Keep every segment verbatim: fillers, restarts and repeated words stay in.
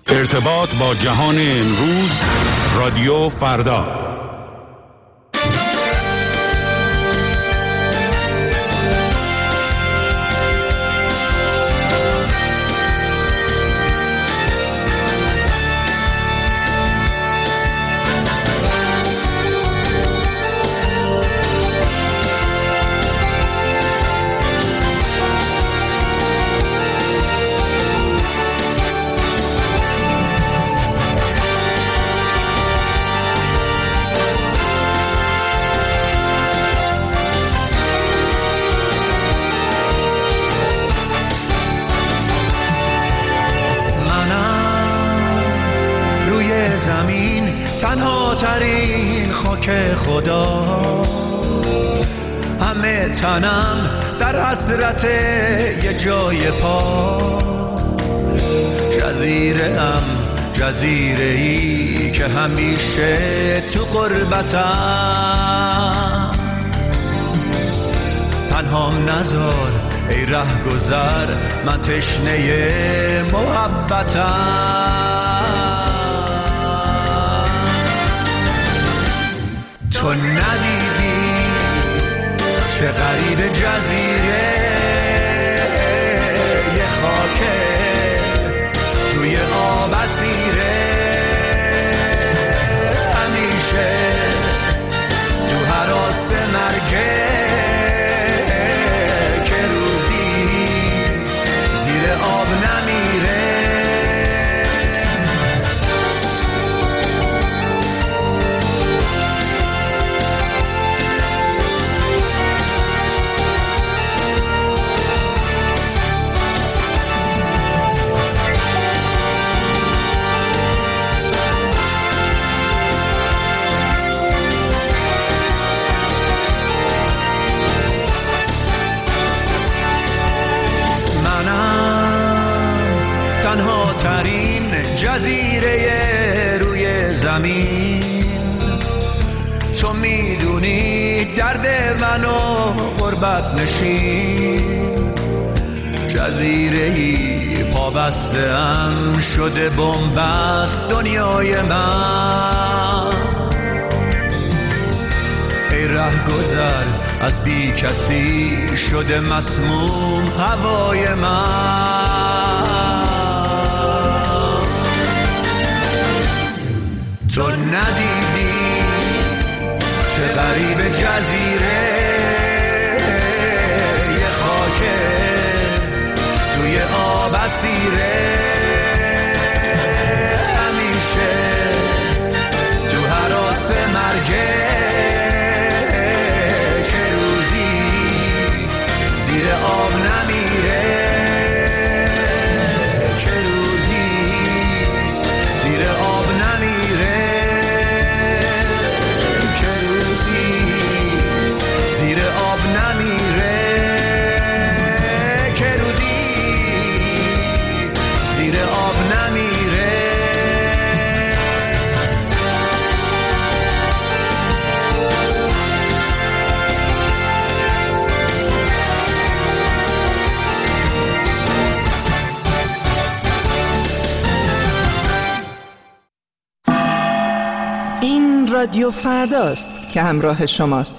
ارتباط با جهان امروز، رادیو فردا. خدا همه تنم در حسرت یه جای پا، جزیره ام جزیره ای که همیشه تو غربتم، تنهام نذار ای ره گذر، من تشنه محبتم. تو ندیدی چه غریب جزیره، یه خاکه روی آب اسیره، همیشه تو هراس مرگه، که روزی زیر آب نمیره. جزیره روی زمین، تو میدونی درد منو غربت نشین، جزیره‌ای پابسته‌ام شده بن‌بست دنیای من. ای ره گذر از بی کسی شده مسموم هوای من. تو ندیدی چه غریب جزیره، یه خاکه توی آب اسیره، همیشه تو هراس مرگه، که روزی زیر آب نمیره، که روزی زیر آب نمیره. رادیو فرداست که همراه شماست.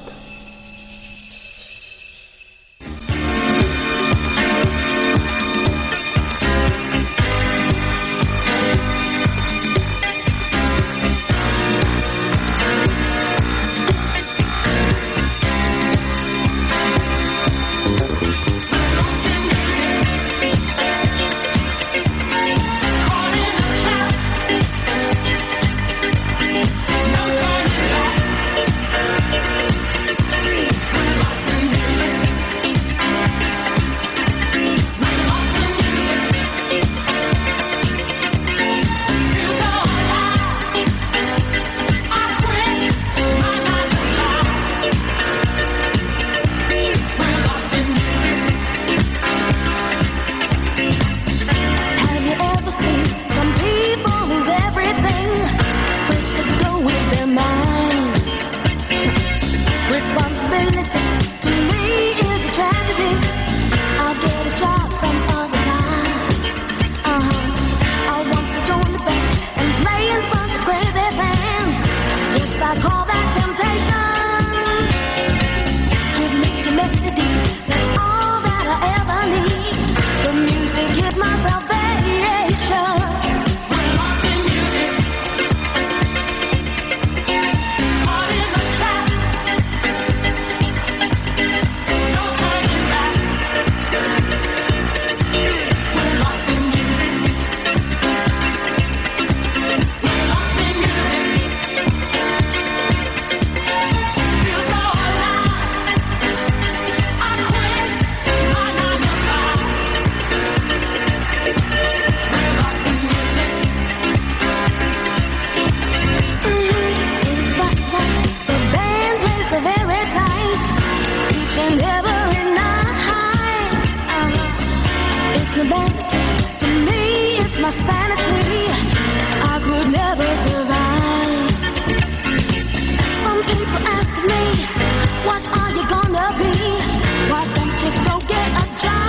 my sanity. I could never survive. Some people ask me, what are you gonna be? Why don't you go get a job?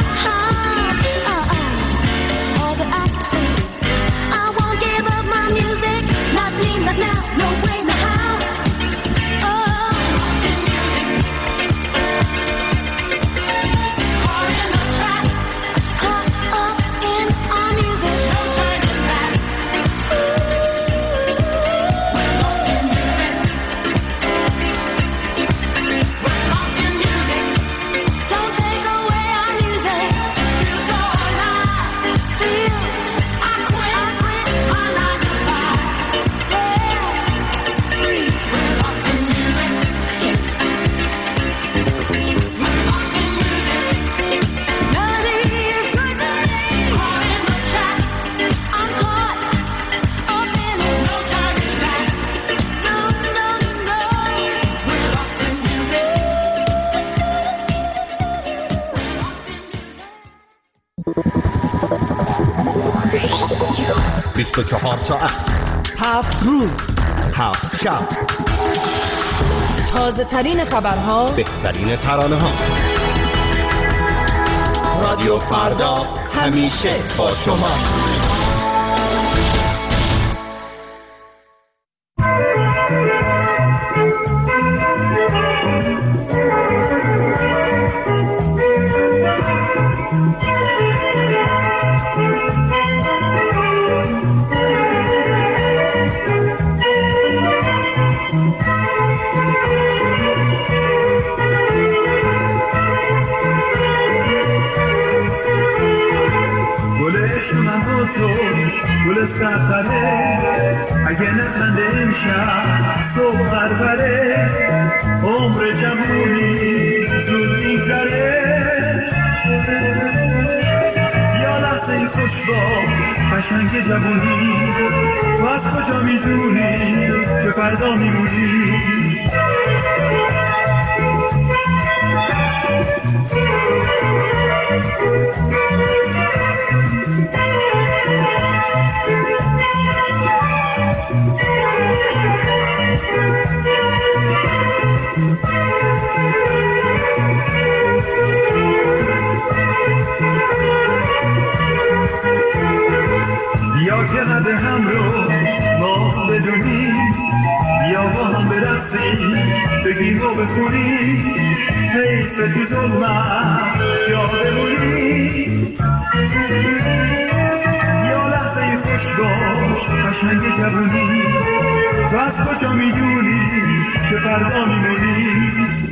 Uh-uh. All that I can say, I won't give up my music. Not me, not now, no way, no how. Oh, caught in the trap, caught up in our music. No turning back. We're lost in music. We're lost in music. Don't take away our music. Feel so alive. Feel I quit, I quit my nine to five. Yeah. We're lost in music. We're lost in music. Melody is good to me. Caught in the trap. I'm caught up in it. No turning back. No, no, no. We're lost in music. بیست و چهار ساعت، هفت روز، هفت شب، تازه ترین خبرها، بهترین ترانه ها. رادیو فردا همیشه با شما. گل عشق من با تو گل سفره، اگه نخنده امشب صبح پروره، عمر جوونی زود میگذره. یا لحظه این خوش باش قشنگ جوونی، تو از کجا میدونی که فردا میمونی؟ بیا که قد هم رو ما بدونیم، بیا با هم برقصیم بگیم و بخونیم، حیف تو ظلمت جا بمونیم. یا لحظه خوش باش قشنگ جوونی، تو از کجا میدونی که فردا میمونی؟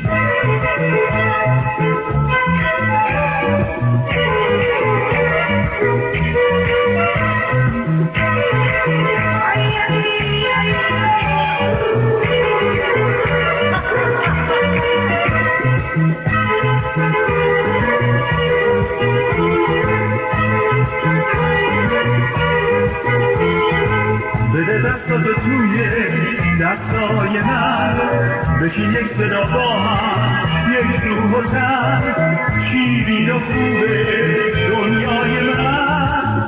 بده دستاتو توی دستای من، بشین یک صدا با هم، یک روح و تن، شیرین و خوبه دنیای من.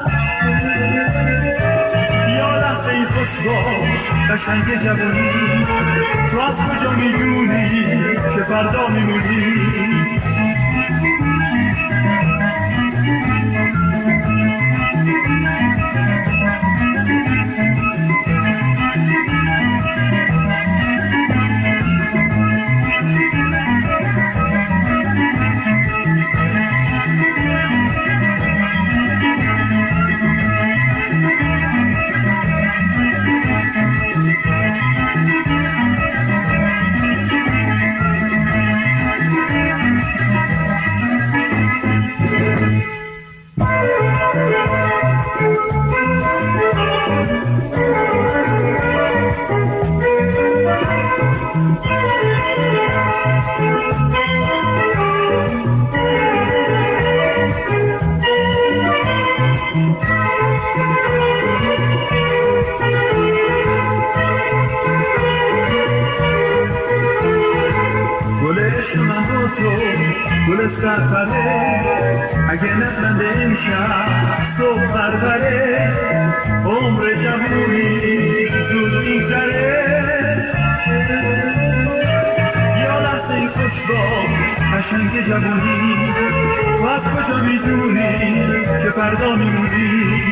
یا لحظه این خوش باش قشنگ جوانی، تو از کجا میدونی که فردا میمونی؟ گل سفره، اگه نخنده امشب صبح پروره، جوونی زود میگذره یا لحظه خوشبا قشنگ جوونی تو از کجا میدونی که فردا میمونی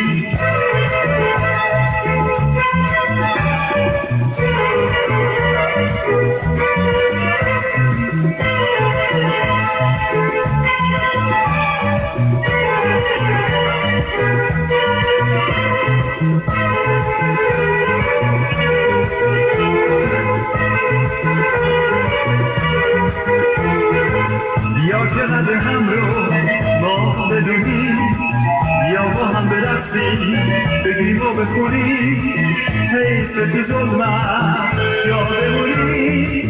بیا که قد هم رو ما بدونی بیا با هم برقصیم بگیم و بخونیم حیف تو ظلمت جا بمونی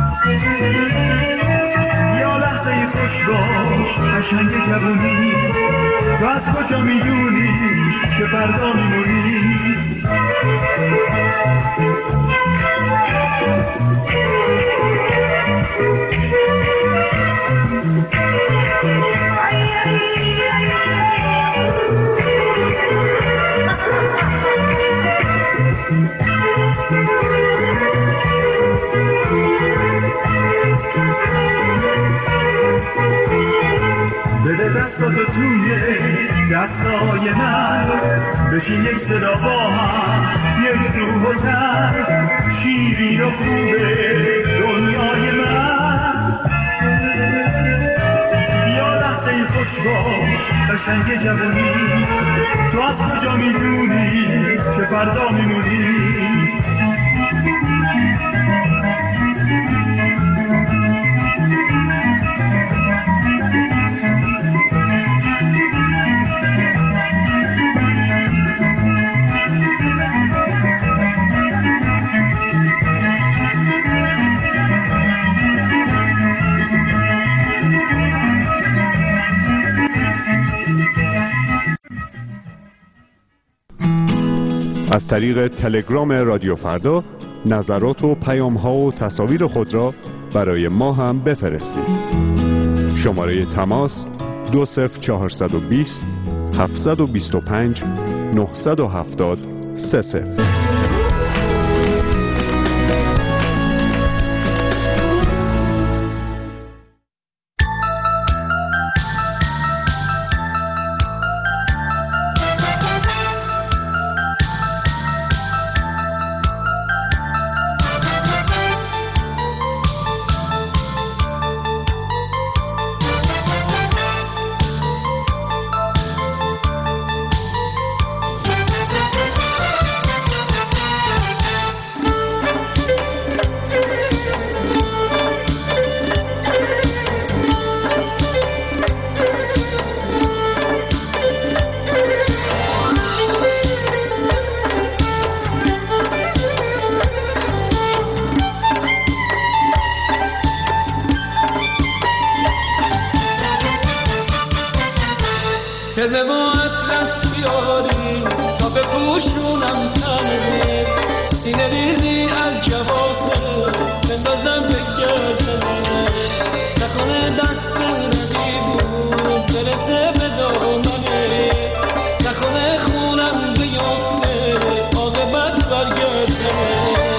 یا لحظه خوش باش قشنگ جوونی تو از کجا میدونی که فردا میمونی بده دستاتو توی دستای من بشین یک صدا با هم یک روح و تن شیرین و خوبه دنیای من یا لحظه خوش باش قشنگ جوونی تو از کجا میدونی که فردا میمونی از طریق تلگرام رادیو فردا نظرات و پیام ها و تصاویر خود را برای ما هم بفرستید. شماره تماس دو صفر چهارصد و بیست هفتصد و بیست و پنج نهصد و هفتاد سه صفر. کرده با اطلس بیاری تا به پوشونم تنه سینه ریزی از جوابه بندازم به گردنه نکنه دست رقیبون برسه به دامنه نکنه خونم بیفته عاقبت برگردنه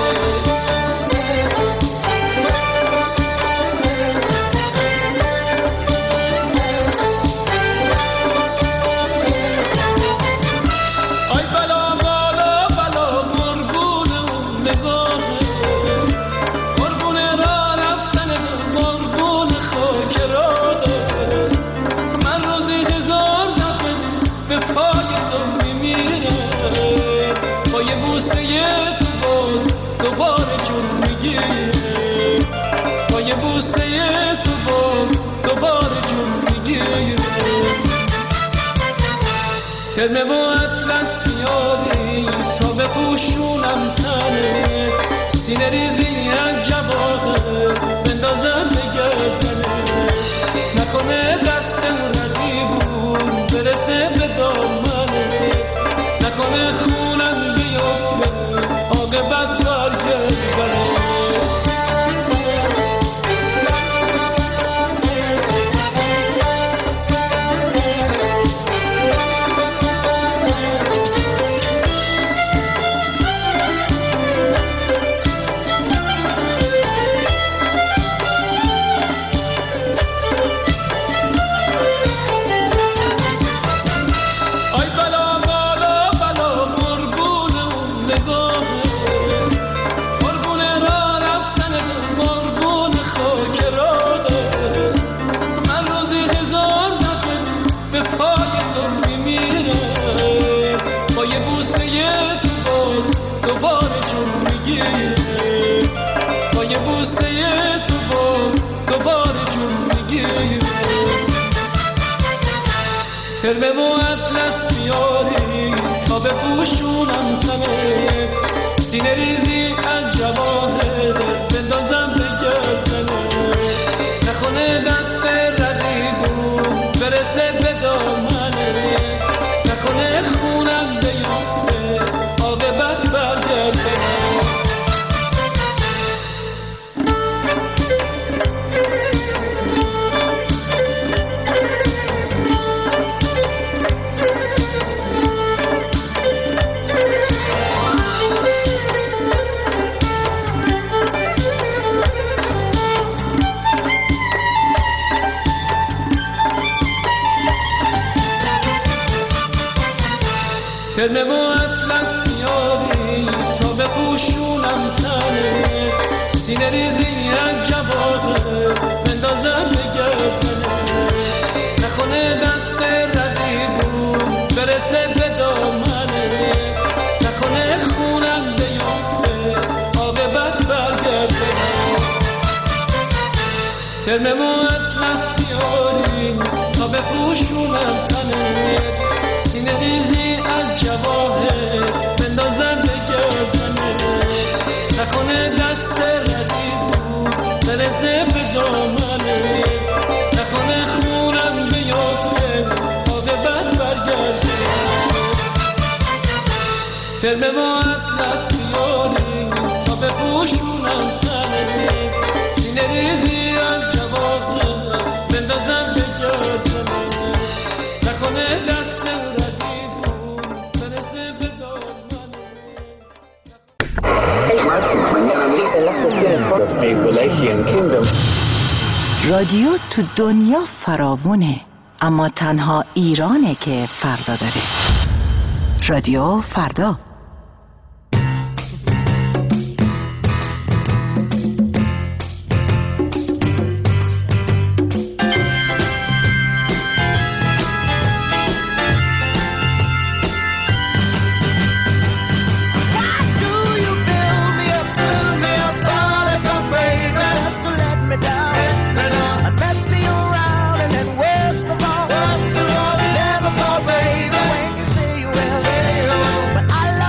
کرمه با اطلس بیاری تا به پوشونم تنه سینه ریزی از جوابه بندازم به گردنه نکنه دست رقیبون برسه به دامنه نکنه خونم بیفته عاقبت برگردنه ترمه و اطلس بیاری تا بپوشونم تنه سینه ریزی از جواهر بندازم به گردنه نکنه دست ردیدون برسه به دامنه نکنه خونم بیفته عاقبت برگرده ترمه و اطلس بیاری تا بپوشونم تنه سینه ریزی از جواهر بندازم به گردنه نکنه دست ردیدون برسه به دامنه نکنه خونم بیفته عاقبت برگرده ترمه و اطلس بیاری تا بپوشونم تنه سینه ریزی از جواهر بندازم به گردنه نکنه دست ردیدون برسه به دامنه نکنه خونم بیفته عاقبت برگرده ترمه و اطلس بیاری تا بپوشونم تنه سینه ریزی از جواهر بندازم به گردنه نکنه دست رادیو تو دنیا فراوونه اما تنها ایرانه که فردا داره. رادیو فردا. I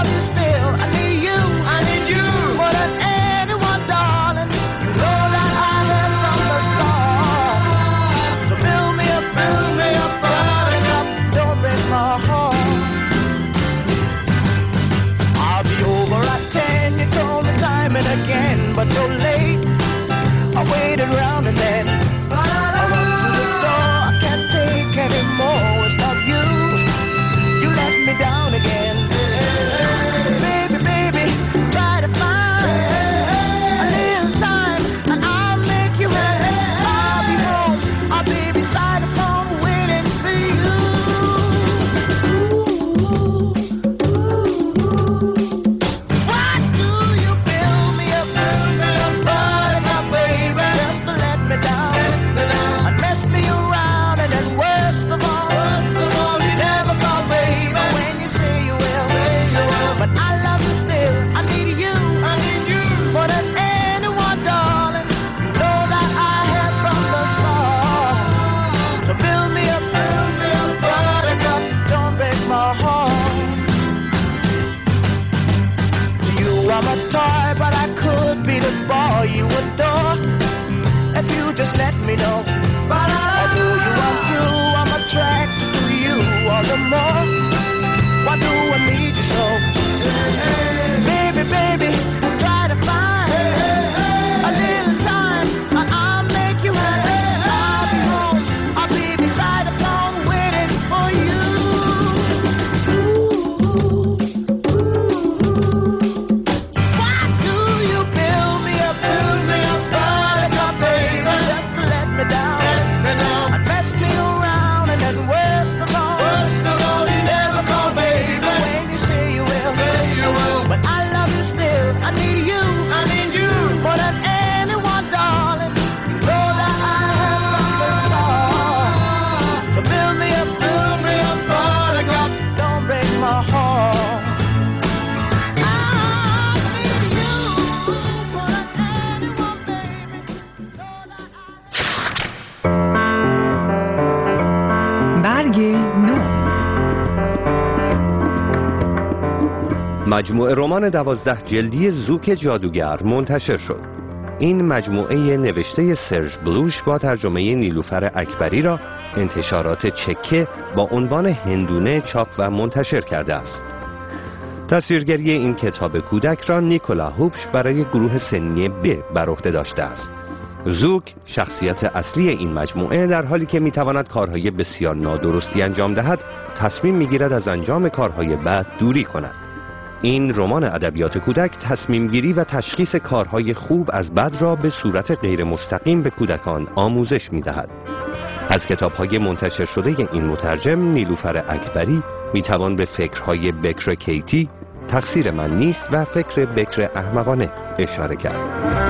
مجموعه رمان دوازده جلدی زوک جادوگر منتشر شد. این مجموعه نوشته سرژ بلوش با ترجمه نیلوفر اکبری را انتشارات چکه با عنوان هندونه چاپ و منتشر کرده است. تصویرگری این کتاب کودک را نیکولا هوبش برای گروه سنی ب بر عهده داشته است. زوک شخصیت اصلی این مجموعه در حالی که میتواند کارهای بسیار نادرستی انجام دهد، تصمیم میگیرد از انجام کارهای بد دوری کند. این رمان ادبیات کودک تصمیم گیری و تشخیص کارهای خوب از بد را به صورت غیر مستقیم به کودکان آموزش میدهد. از کتاب‌های منتشر شده این مترجم نیلوفر اکبری میتوان به فکرهای بکر کیتی، تقصیر من نیست و فکر بکر احمقانه اشاره کرد.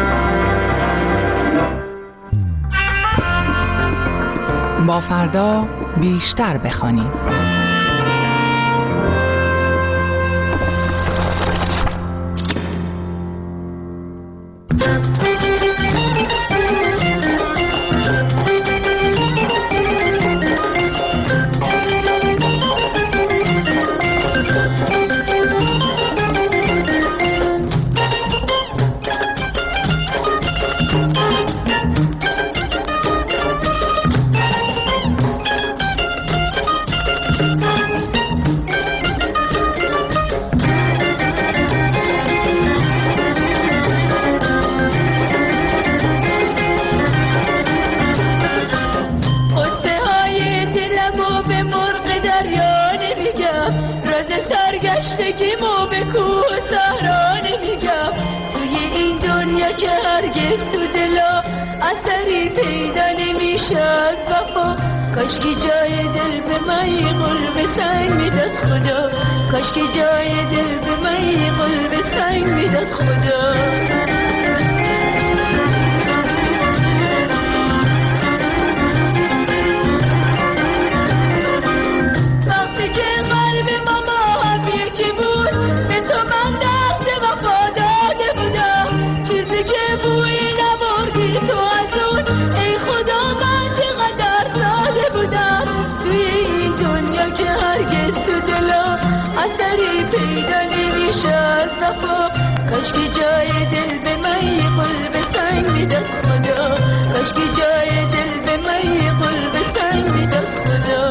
با فردا بیشتر بخوانیم. کاشکی جای دل به من قلب سنگ میداد خدا، کاشکی جای دل به من قلب سنگ میداد خدا. وقتی که قلب ما با هم یکی بود، به تو من درس وفا داده بودم. چیزی که بوی نبردی تو از اون، ای خدا من چقدر ساده بودم. توی این دنیا که هرگز تو دلا اثری پیدا نمیشه از وفا، کاشکی جای دل به من قلب سنگ میداد خدا، کاشکی جای دل به من قلب سنگ میداد خدا.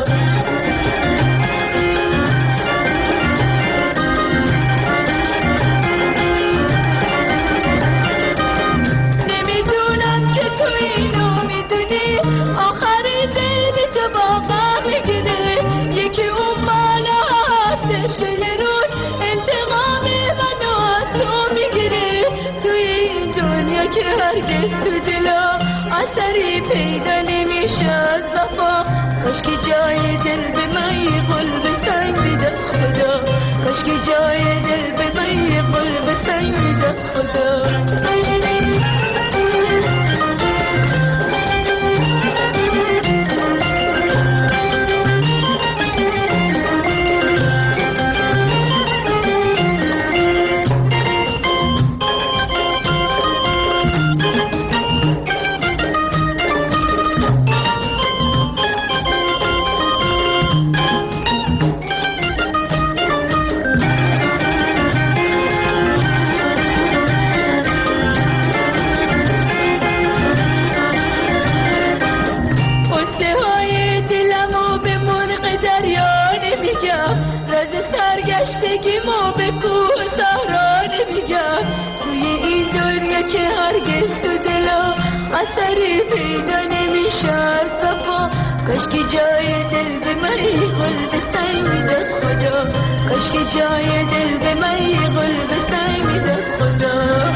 نمیدونم که تو اینو میدونی، آخری دل به تو واقعا میگیره. یکی اون بالا هستش که یه روز انتقام منو از تو میگیره. توی این دنیا که هرگز تو دلا اثری پیدا نمیشه از وفا، کاشکی جای دل به من قلب سنگ میداد خدا، کاشکی جای دل به من قلب سنگ میداد خدا. اثری پیدا نمیشه از وفا، کاشکی جای دل به من قلب سنگ میداد خدا، کاشکی جای دل به من قلب سنگ میداد خدا.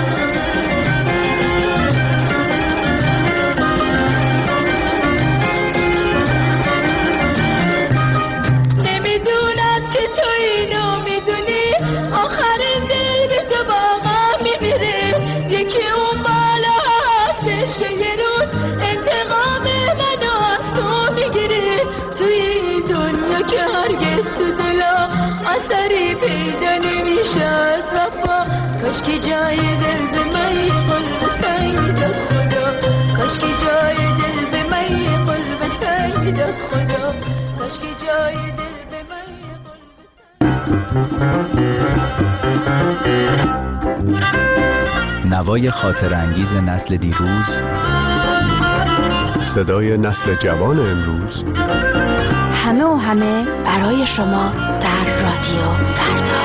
نمیدونم که تو اینو میدونی، آخرین دل به تو واقعا میمیره. یکی اون بالا هستش که یه روز انتقام منو از تو میگیره. توی این دنیا که هرگز تو دلا اثری پیدا نمیشه از وفا، کاشکی جای دل به من قلب سنگ میداد خدا، کاشکی جای دل به من قلب سنگ میداد خدا، کاشکی جای دل به من قلب سنگ. نوای خاطر انگیز نسل دیروز، صدای نسل جوان امروز، همه و همه برای شما در رادیو فردا.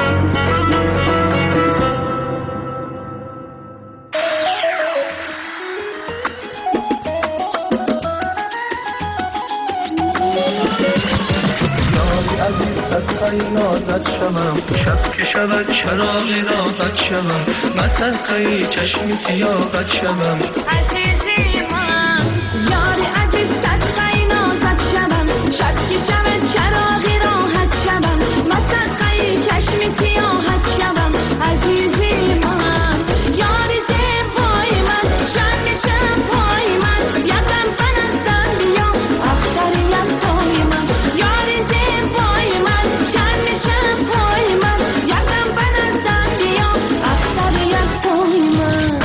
صدقه نازد شوم، شب که شود چراغی راحت شوم، من صدقه چشم سیاحت شوم. عزیزی من یاری عزیز صدقه نازد شوم، شب که شود چراغی راحت شوم، من صدقه چشم سیاحت شوم. عزیزی من یاری زیبای من، شم شم پای من، یکم بنستن بیا اختر یک پای من. یاری زیبای من، شم شم پای من، یکم بنستن بیا اختر یک پای من.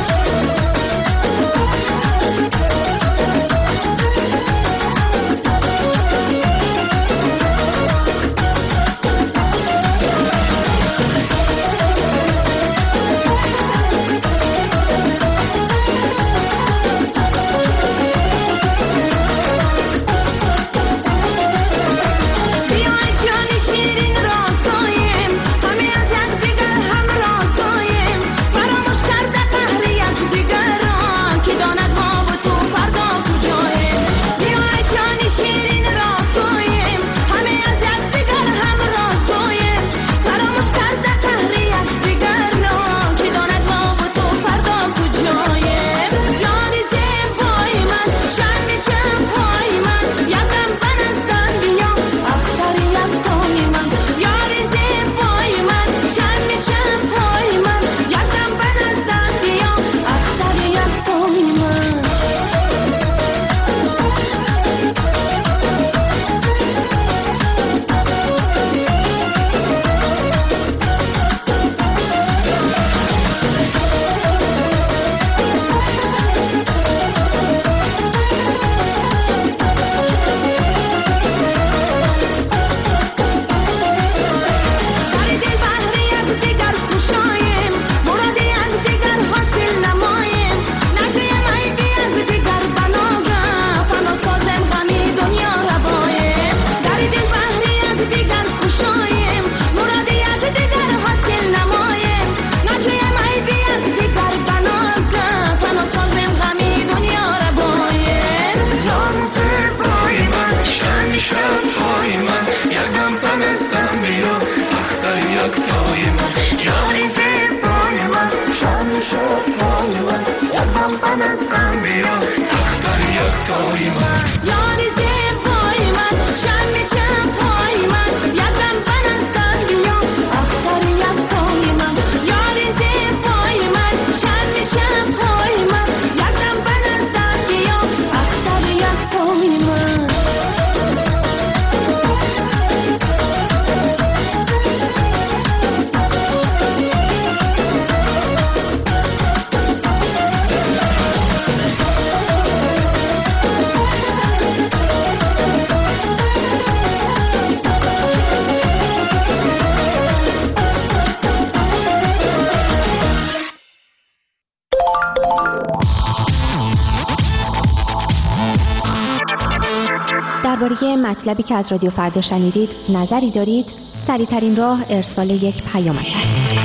درباره مطلبی که از رادیو فردا شنیدید نظری دارید؟ سریع‌ترین راه ارسال یک پیامک است.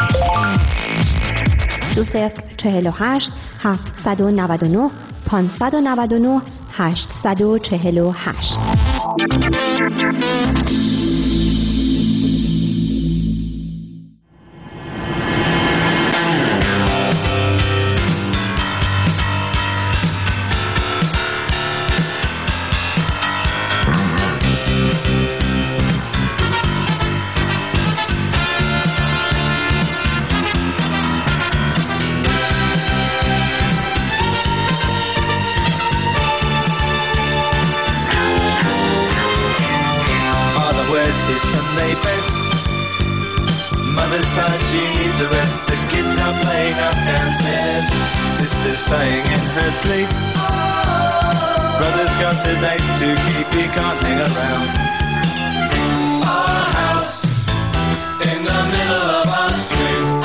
دو صفر چهل و هشت هفتصد و نود و نه پانصد و نود و نه هشتصد و چهل و هشت. In the middle of our street.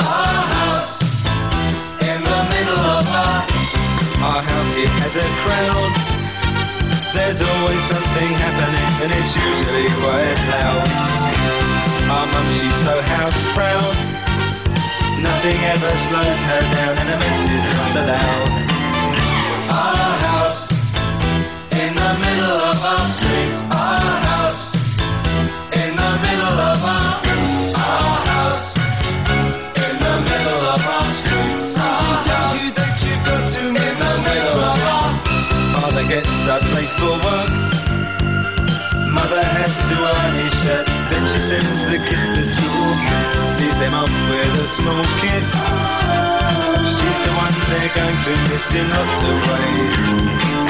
It's usually quite loud. Our mum, she's so house proud. Nothing ever slows her down, and a mess is not allowed. Our house in the middle of our street. Our house in the middle of our our house in the middle of our street. Our tells you that you've got to in the middle of our. Father gets up late for work. Mother has to iron his shirt. Then she sends the kids to school. Sees them off with a small kiss. She's the one they're going to miss in lots of ways.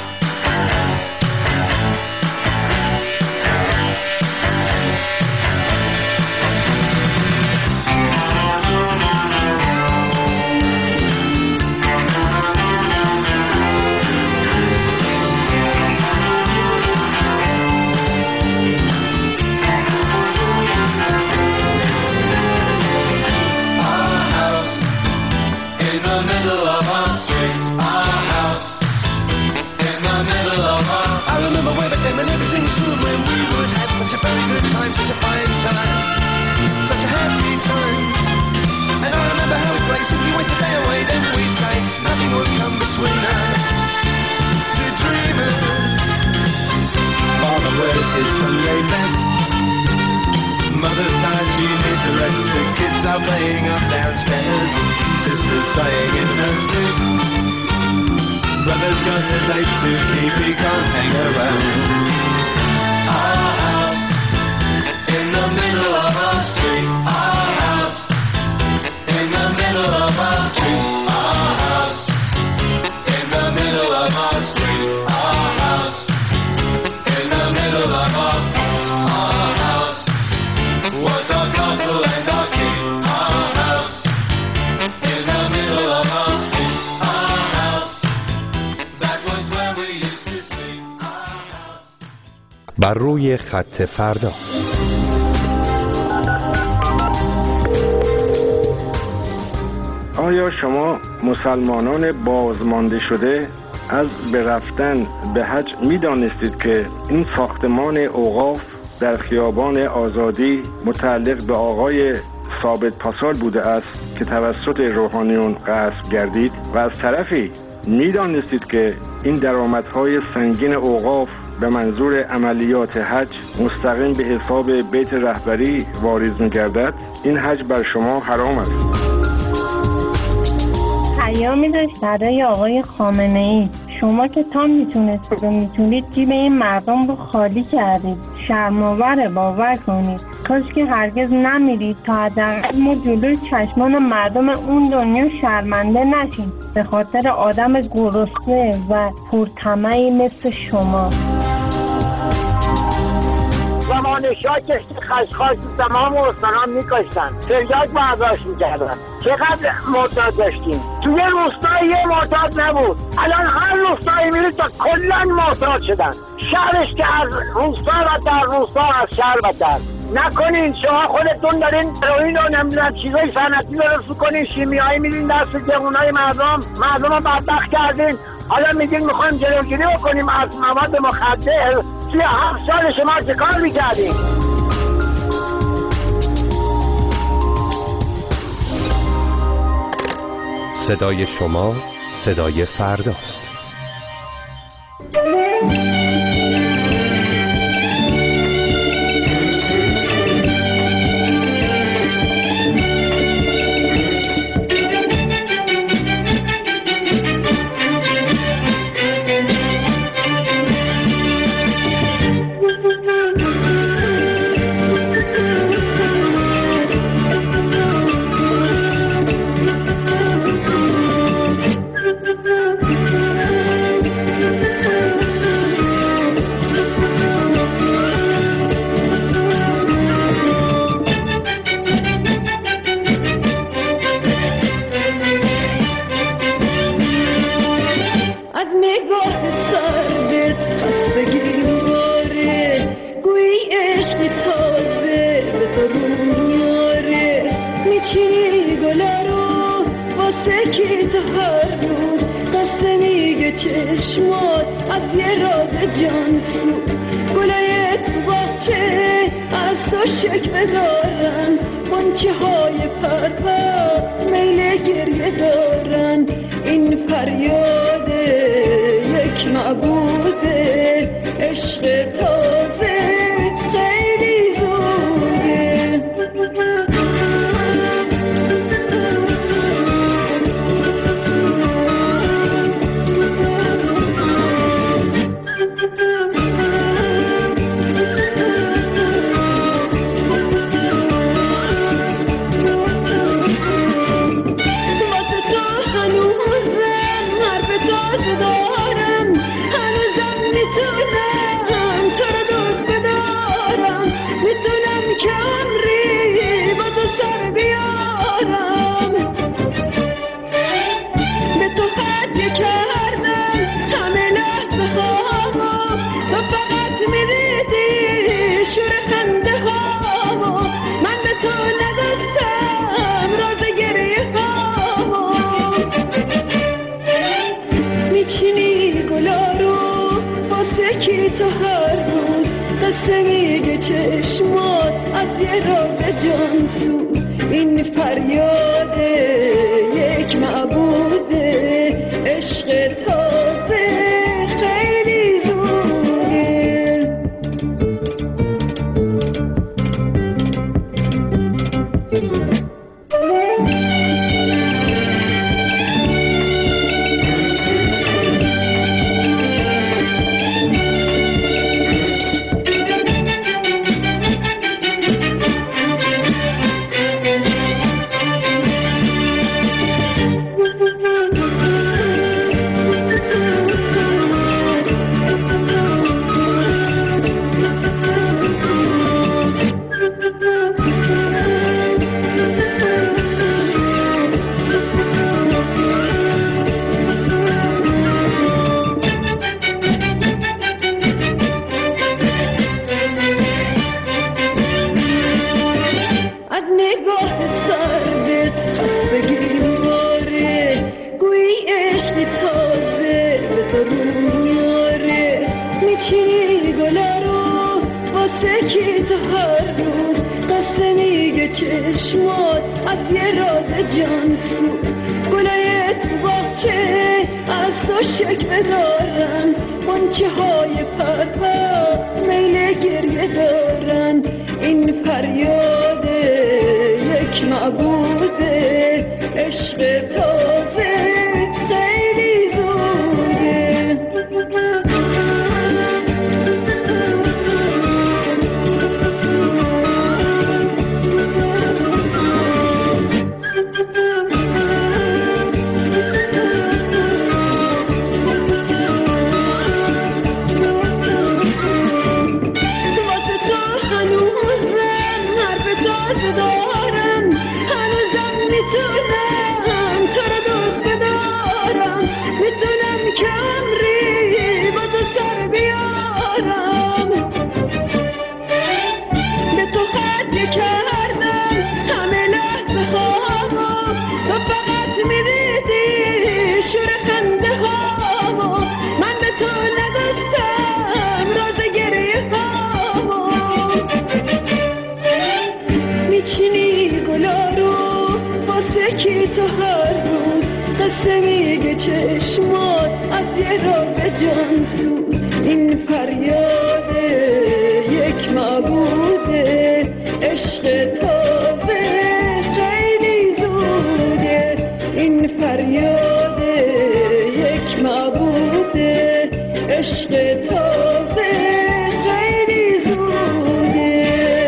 بر روی خط فردا. آیا شما مسلمانان بازمانده شده از به رفتن به حج می دانستید که این ساختمان اوقاف در خیابان آزادی متعلق به آقای ثابت پاسال بوده است که توسط روحانیون غصب گردید؟ و از طرفی می دانستید که این درآمدهای سنگین اوقاف به منظور عملیات حج مستقیم به حساب بیت رهبری واریز می‌گردد؟ این حج بر شما حرام است. پیامی داشت برای آقای خامنه‌ای. شما که تا میتونستید و میتونید جیب این مردم رو خالی کردید. شرم‌آوره، باور کنید. کاش که هرگز نمیرید تا حداقل ما جلوی چشمان مردم اون دنیا شرمنده نشیم به خاطر آدم گرسنه و پرطمعی مثل شما. زمان شاه کشتی خشخاش تمام استانان میکشتن، تریاک برداشت میکردن. چقدر معتاد داشتیم؟ توی روستایی یه معتاد نبود. الان هر روستایی میری تا کلن معتاد شدن. شهرش که از روستا و در روستا از شهر بدتر. نکنین شما خودتون دارین هروئین و نمیدونم چیزای صنعتی درست میکنین، شیمیایی میدین دست جوونای مردم، مردم رو بدبخت کردین. حالا میگین میخوایم جلوگیری بکنیم از مواد مخدر. توی هفت سال شما چه کار میکردین؟ صدای شما صدای فرداست. چشمات از یه راز جانسو گلای باغچه از تو شکوه دارن، غنچه های پرپر میل گریه دارن. این فریاد یک معبود عشق تازه خیلی زوده. چشمات از یه راز جانسوز. این فریاد یک معبود عشق تازه خیلی زوده. چشمات از یه راز جانسوز. گلای تو باغچه از تو شکوه دارن، غنچه های پرپر میل گریه دارن. این فریاد یک معبود عشق تازه خیلی زوده. چشمات از یه راز جانسوز. این فریاد یک معبود عشق تازه خیلی زوده. این فریاد یک معبود عشق تازه خیلی زوده.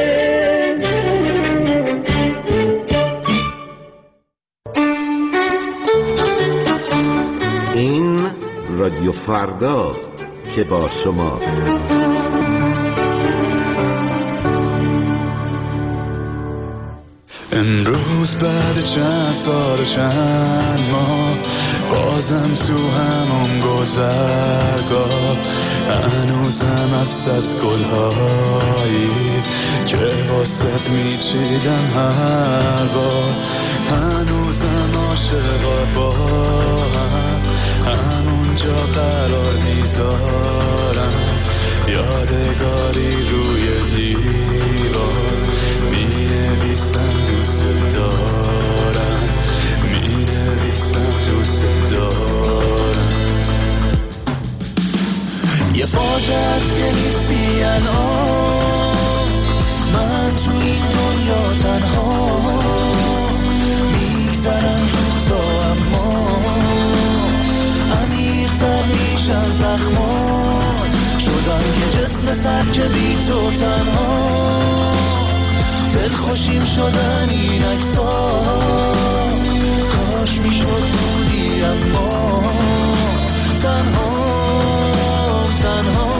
رادیو فرداست که با شماست. امروز بعد چند سال چند ماه بازم تو همون گذرگاه هنوزم هست از گلهایی که واسط میچیدم هر بار. هنوزم عاشقا با هم همونجا قرار میذارم، یادگاری روی دی شدن این عکس‌ها، کاش میشد بودی اما تنها تنها.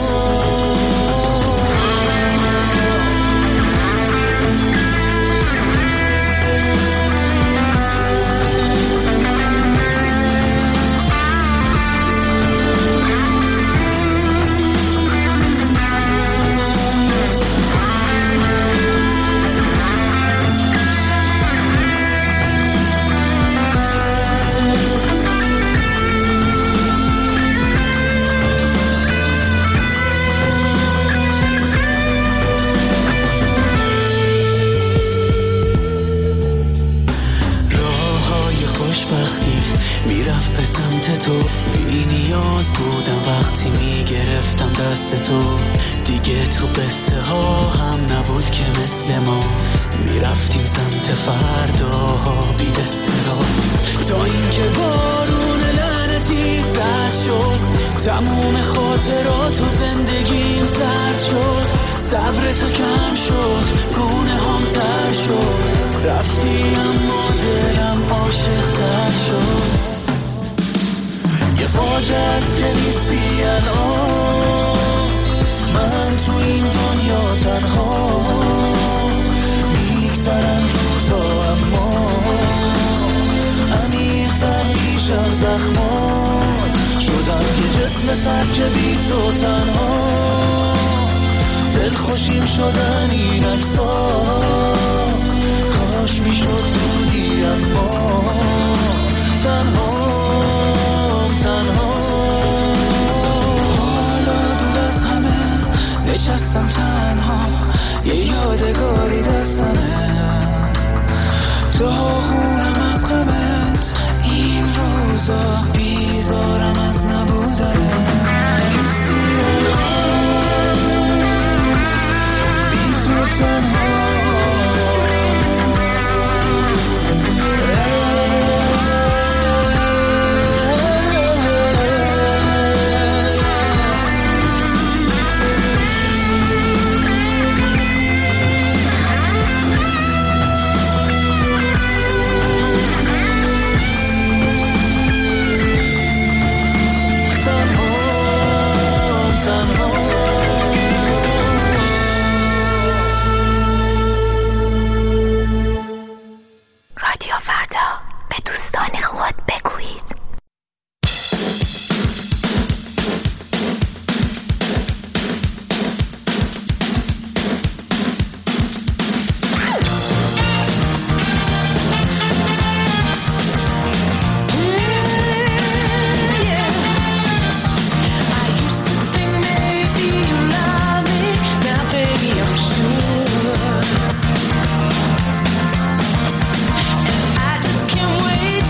Wait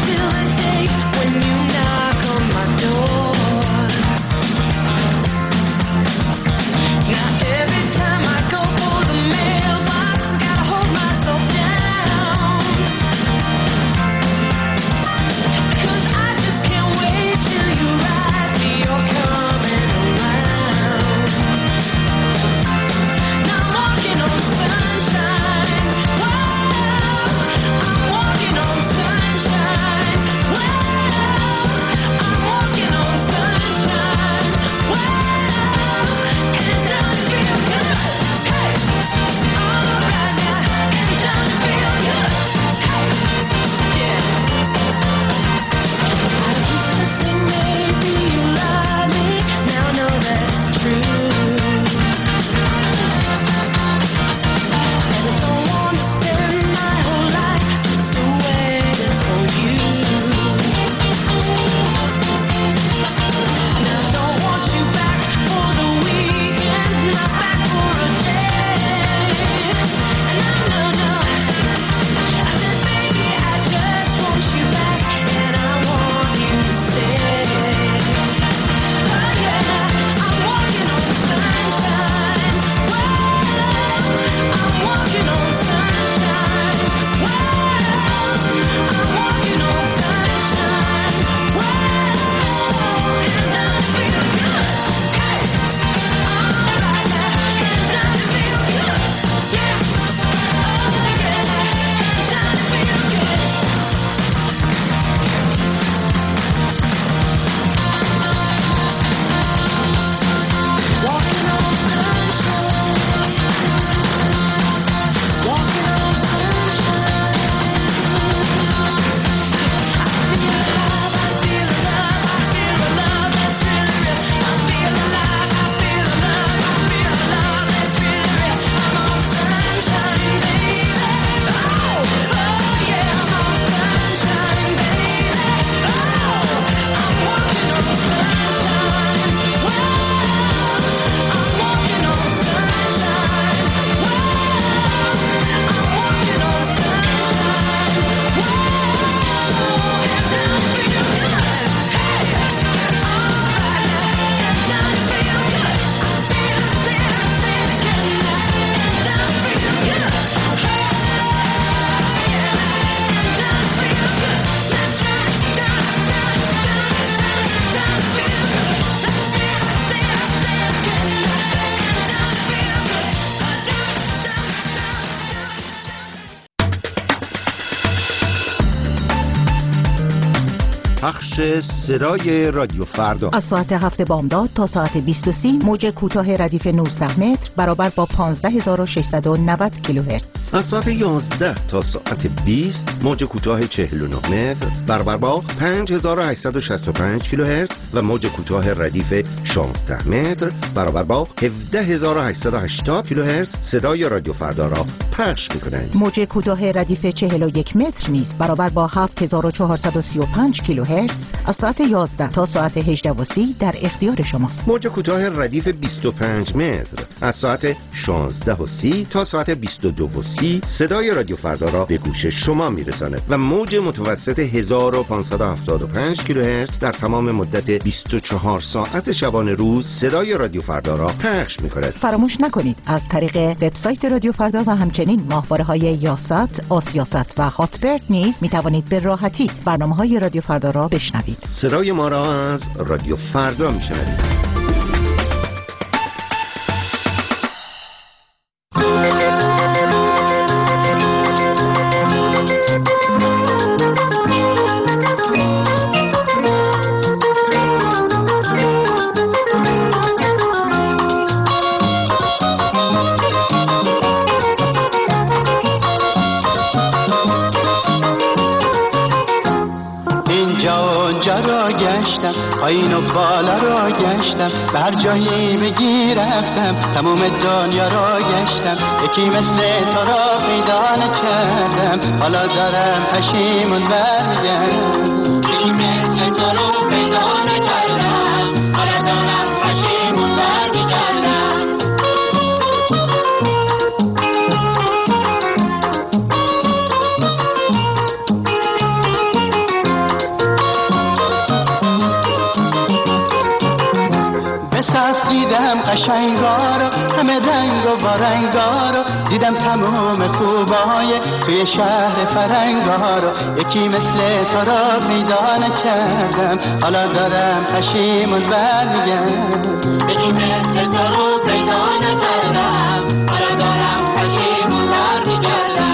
پخش صدای رادیو فردا از ساعت هفت بامداد تا ساعت بیست و سی موج کوتاه ردیف نوزده متر برابر با پانزده هزار و ششصد و نود کیلوهرتز. از ساعت یازده تا ساعت بیست موج کوتاه چهل و نه متر برابر با پنج هزار و هشتصد و شصت و پنج کیلوهرتز و موج کوتاه ردیف شانزده متر برابر با هفده هزار و هشتصد و هشتاد کیلوهرتز صدای رادیو فردا را پخش می‌کنند. موج کوتاه ردیف چهل و یک متر نیز برابر با هفت هزار و چهارصد و سی و پنج کیلوهرتز از ساعت یازده تا ساعت هجده و سی در اختیار شماست. موج کوتاه ردیف بیست و پنج متر از ساعت شانزده و سی تا ساعت بیست و دو و سی صدای رادیو فردا را به گوش شما میرساند و موج متوسط هزار و پانصد و هفتاد و پنج کیلوهرتز در تمام مدت بیست و چهار ساعت شبانه روز صدای رادیو فردا را پخش می‌کند. فراموش نکنید از طریق وبسایت رادیو فردا و همچنین ماهواره‌های یاست، آسیاست و هاتبرد نیز می‌توانید به راحتی برنامه‌های رادیو فردا را بشنوید. صدای ما را از رادیو فردا می‌شنوید. پایین و بالا را گشتم، به هر جایی بگی رفتم، تموم دنیا را گشتم، یکی مثل تو را پیدا نکردم، حالا دارم پشیمون برمیگردم. یکی مثل تو را پیدا نکردم، حالا دارم پشیمون برمیگردم. دیدم قشنگا رو، همه رنگ و بارنگا رو، دیدم تمام خوبای توی شهر فرنگا رو، یکی مثل تو را پیدا نکردم، حالا دارم پشیمون برمیگردم. یکی مثل تو رو پیدا نکردم، حالا دارم پشیمون برمیگردم.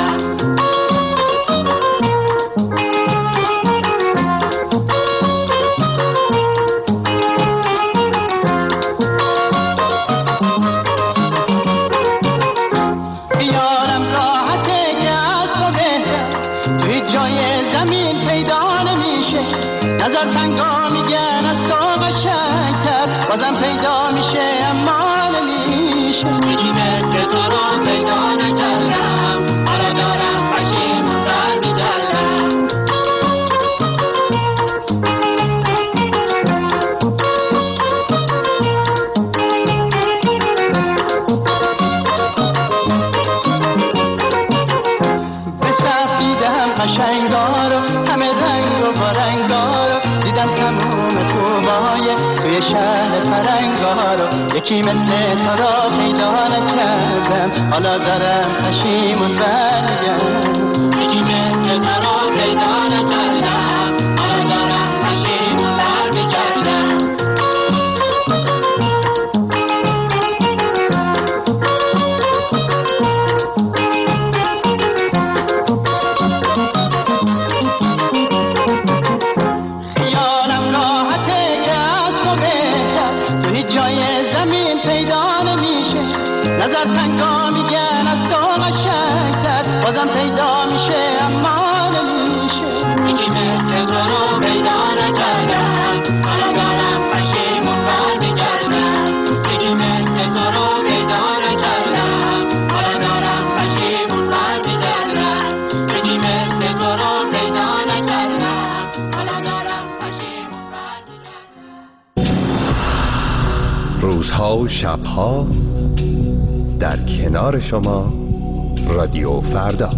نظر تنگا میگن از تو قشنگتر، بازم پیدا میشه اما نمیشه. یکی مثل تو رو پیدا نکردم، حالا دارم پشیمون برمیگردم. به صف دیدم قشنگا رو، همه رنگ و بارنگا رو، دیدم تموم خوبای توی شهر فرنگا رو، یکی مثل تو را پیدا نکردم، حالا دارم پشیمون برمیگردم. یکی مثل تو را پیدا نکردم، حالا دارم پشیمون برمیگردم. نظر تنگا میگن از تو قشنگتر، بازم پیدا میشه اما نمیشه. یکی مثل تو رو پیدا نکردم، حالا دارم پشیمون برمیگردم. یکی مثل تو رو پیدا نکردم، حالا دارم پشیمون برمیگردم. یکی مثل تو رو پیدا نکردم، حالا دارم پشیمون برمیگردم. روزها و شبها در کنار شما رادیو فردا.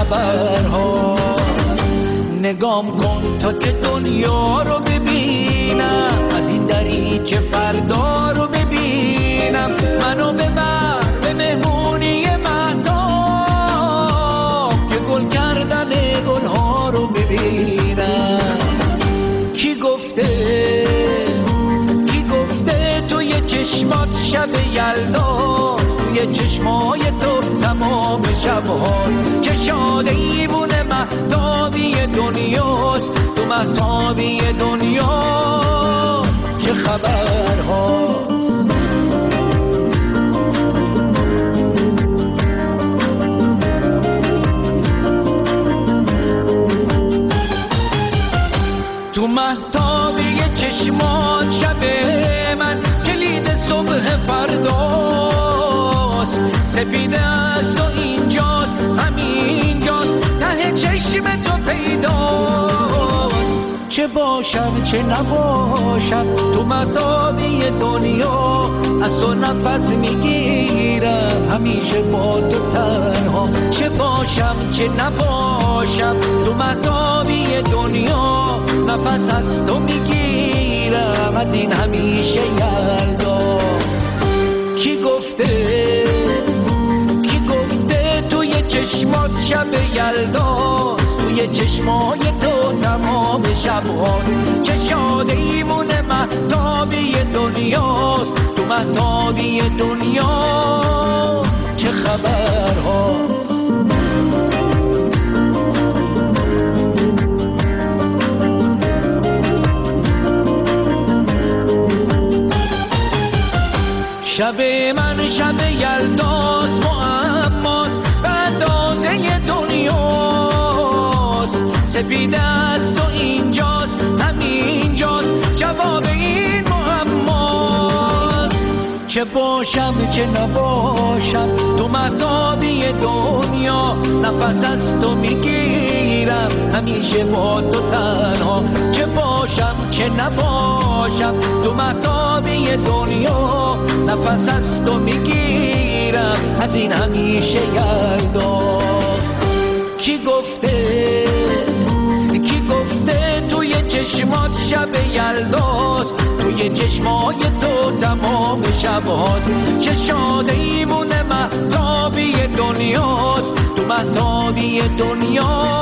خبرهاست. نگام کن تا که دنیا رو ببینم، از این دریچه فردا رو ببینم. منو ببر به مهمونی مهتاب که گل کردن گلها رو ببینم. کی گفته کی گفته توی چشمات شب یلدا، توی چشمای تو تمام شب‌هاست که شاده ایمونه مهتابی دنیاست. تو مهتابی دنیا چه خبرهاست. تو مهتابی چشمات شب من کلید صبح فرداست. سپیده است و اینجاست همینجاست ته چشم تو پیداست. چه باشم چه نباشم تو مهتابی دنیا، از تو نفس میگیرم همیشه با تو تنها. چه باشم چه نباشم تو مهتابی دنیا، نفس از تو میگیرم از این همیشه یلدا. کی گفته کی گفته توی چشمات شب یلداست، توی چشمای تو تمام شب‌هاست که شاده ایمونه مهتابی دنیاست. تو مهتابی دنیا چه خبرهاست. شب من شب یلداست معماست به اندازه دنیاست. سپیده است و اینجاست همینجاست جواب این معماست. چه باشم چه نباشم تو مهتابی دنیا، نفس از تو میگیرم همیشه با تو تنها. چه باشم چه نباشم تو مهتابی دنیا، نفس از تو میگیرم از این همیشه یلدا. کی گفته کی گفته توی چشمات شب یلداست، توی چشمای تو تمام شب‌هاست که شاده ایمونه مهتابی دنیاست. تو مهتابی دنیا